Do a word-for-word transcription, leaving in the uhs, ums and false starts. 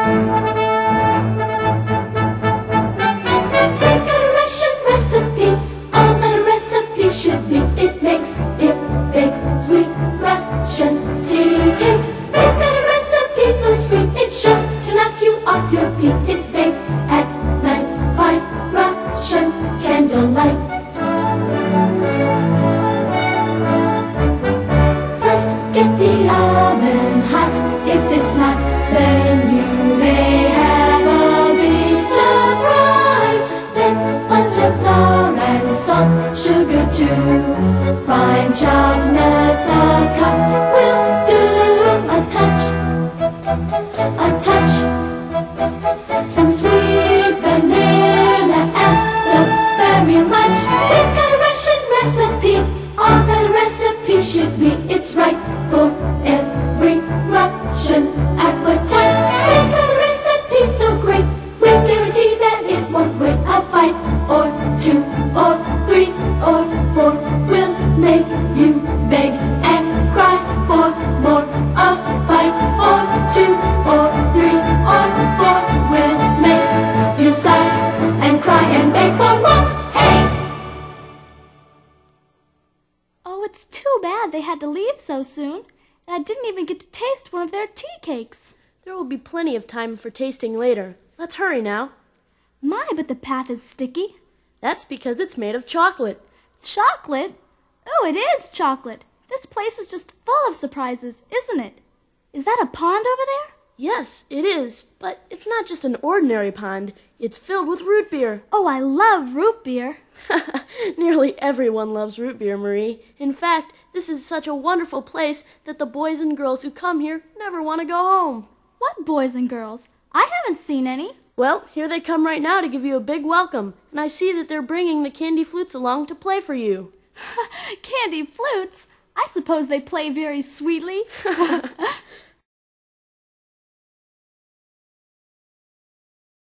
We've got a Russian recipe, all that a recipe should be. It makes, it bakes sweet Russian tea cakes. We've got a recipe so sweet, it's sure to knock you off your feet. It's baked at night by Russian candlelight. First, get the oven hot. If it's not, then you may have a big surprise. Then bunch of flour and salt, sugar too. Fine chopped nuts, a cup will do. A touch, a touch. Some sweet vanilla adds so very much. We've got a Russian recipe, all that a recipe should be. It's right for every Russian appetite. We've got a recipe so great, we guarantee that it won't wait. A bite or two or three or four will make you beg and cry for more. A bite or two or three or four will make you sigh and cry and beg for more. Hey! Oh, it's too bad they had to leave so soon. And I didn't even get to taste one of their tea cakes. There will be plenty of time for tasting later. Let's hurry now. My, but the path is sticky. That's because it's made of chocolate. Chocolate? Oh, it is chocolate. This place is just full of surprises, isn't it? Is that a pond over there? Yes, it is, but it's not just an ordinary pond. It's filled with root beer. Oh, I love root beer. Nearly everyone loves root beer, Marie. In fact, this is such a wonderful place that the boys and girls who come here never want to go home. What boys and girls? I haven't seen any. Well, here they come right now to give you a big welcome, and I see that they're bringing the candy flutes along to play for you. Candy flutes? I suppose they play very sweetly.